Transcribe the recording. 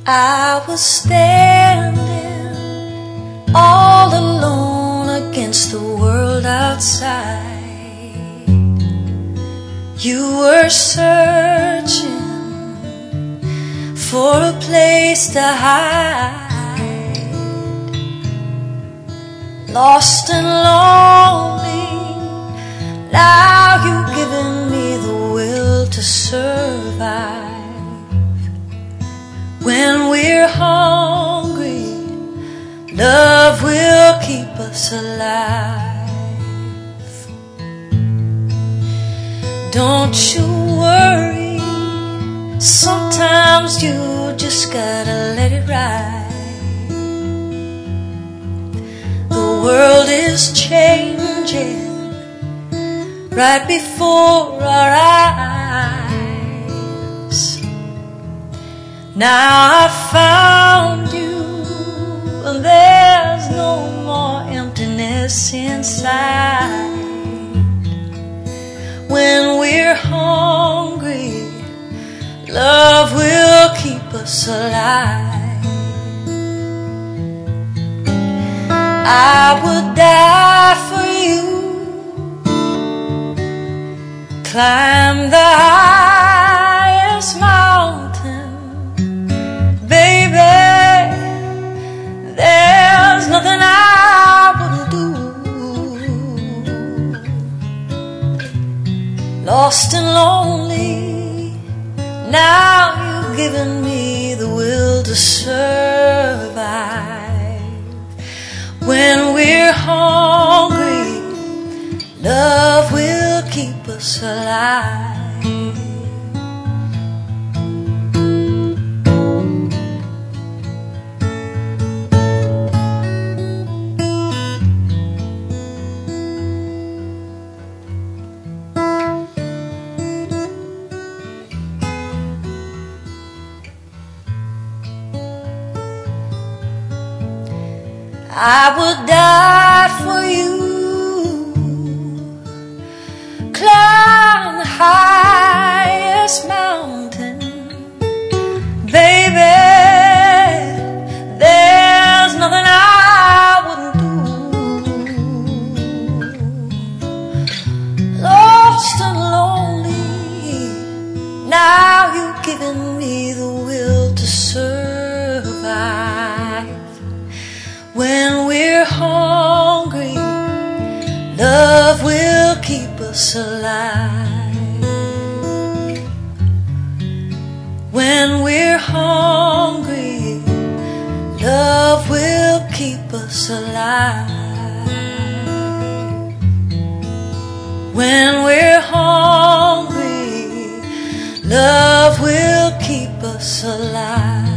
I was standing all alone against the world outside. You were searching for a place to hide, lost and lonely. Now you've given me the will to survive. When we're hungry, love will keep us alive. Don't you worry, sometimes you just gotta let it ride. The world is changing right before our eyes. Now I found you, and there's no more emptiness inside. When we're hungry, love will keep us alive. I would die for you, climb the highest mountain, baby. There's nothing I wouldn't do. Lost and lonely, now you've given me the will to survive. When we're hungry, love will keep us alive. I would die for you, climb the highest mountain, baby. There's nothing I wouldn't do. Lost and lonely, now you've given me the will to survive. When we're hungry, love will keep us alive. When we're hungry, love will keep us alive. When we're hungry, love will keep us alive.